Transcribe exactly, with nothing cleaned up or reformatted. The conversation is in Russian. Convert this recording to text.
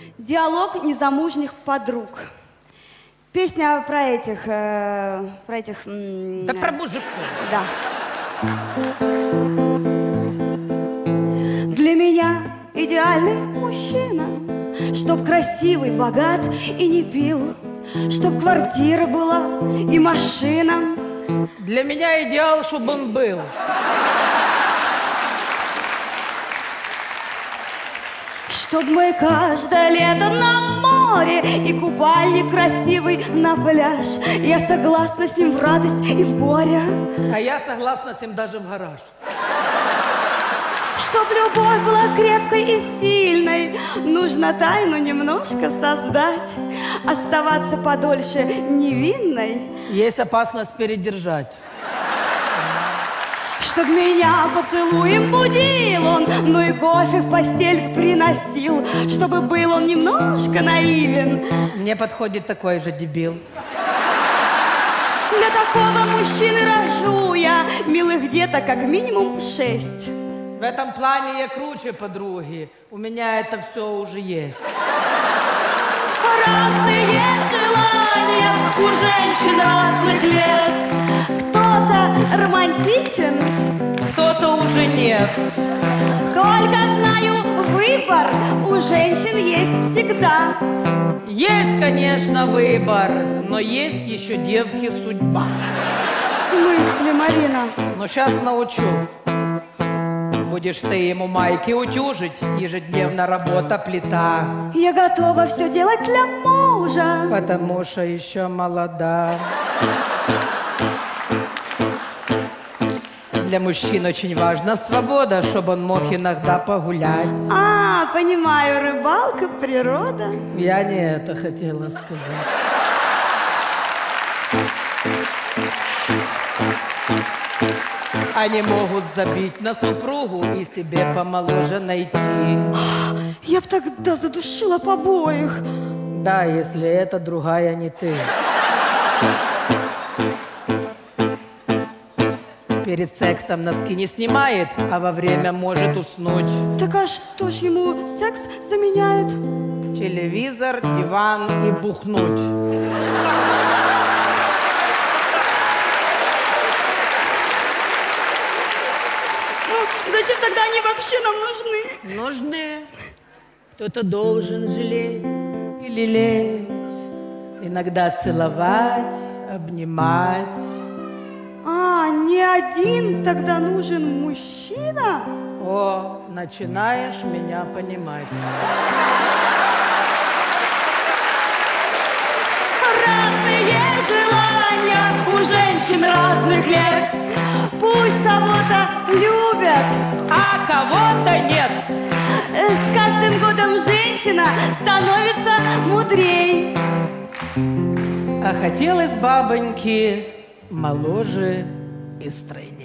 Диалог незамужних подруг. Песня про этих, э, про этих... М, да про мужиков. Да. Для меня идеальный мужчина, чтоб красивый, богат и не пил, чтоб квартира была и машина. Для меня идеал, чтобы он был. Чтоб мы каждое лето на море и купальник красивый на пляж. Я согласна с ним в радость и в горе. А я согласна с ним даже в гараж. Чтоб любовь была крепкой и сильной, нужно тайну немножко создать. Оставаться подольше невинной. Есть опасность передержать. Чтоб меня поцелуем будил он, ну и кофе в постель приносил. Чтобы был он немножко наивен. Мне подходит такой же дебил. Для такого мужчины рожу я милых деток как минимум шесть. В этом плане я круче подруги. У меня это все уже есть. Разные желания у женщин разных лет. Кто-то романтичен, кто-то уже нет. Только знаю, выбор у женщин есть всегда. Есть, конечно, выбор, но есть еще девки судьба. В смысле, Марина? Но сейчас научу. Будешь ты ему майки утюжить, ежедневно работа плита. Я готова все делать для мужа, потому что еще молода. Для мужчин очень важна свобода, чтобы он мог иногда погулять. А, понимаю, рыбалка, природа. Я не это хотела сказать. Они могут забить на супругу и себе помоложе найти. Я б тогда задушила побоих. Да, если это другая не ты. Перед сексом носки не снимает, а во время может уснуть. Так а что ж ему секс заменяет? Телевизор, диван и бухнуть. Зачем тогда они вообще нам нужны? Нужны. Кто-то должен жалеть и лелеять, иногда целовать, обнимать. А, не один тогда нужен мужчина? О, начинаешь меня понимать. Разные желания у женщин разных лет. Пусть кого-то любят, а кого-то нет. С каждым годом женщина становится мудрей. А хотелось бабоньки моложе и стройней.